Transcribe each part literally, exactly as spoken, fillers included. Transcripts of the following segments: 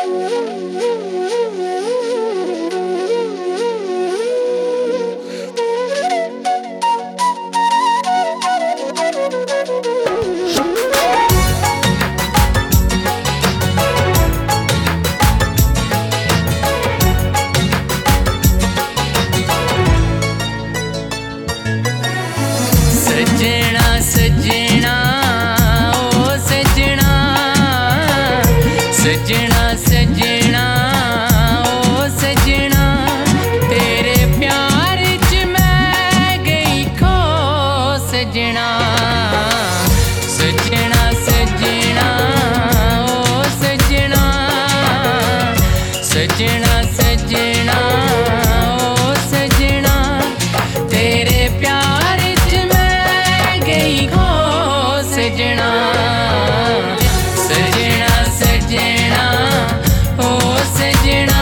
सजना सजना ओ सजना, सजना सजना ओ सजना, तेरे प्यार च मैं गई खो सजना। सजना सजना ओ सजना, सजना सजना ओ सजना, तेरे प्यार सजना। सजना सजना ओ सजना।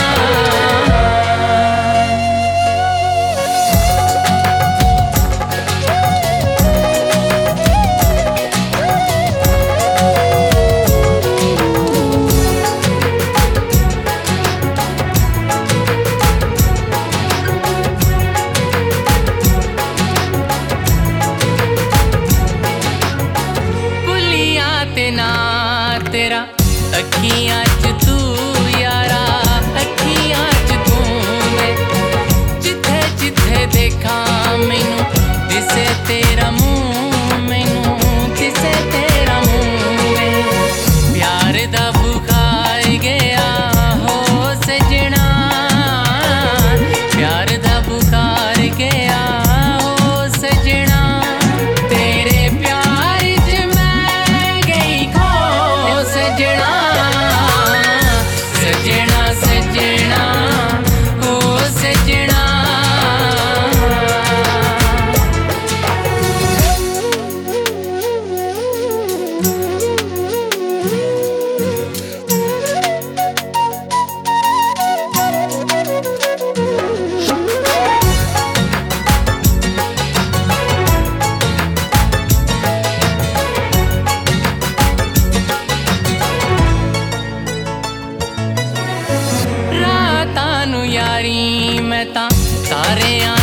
ना तेरा अखियां च तू यारा, अखियां च तू वे, जिथे जिथे देखा मैनू दिसे तेरा मुंह, मैनू दिसे तेरा मुंह वे। प्यार दा बुखार गया हो सजना, प्यार दा बुखार गया हो सजना, तेरे प्यार च सजना। सजना सजना ओ सजना। यारी मैं तां तारे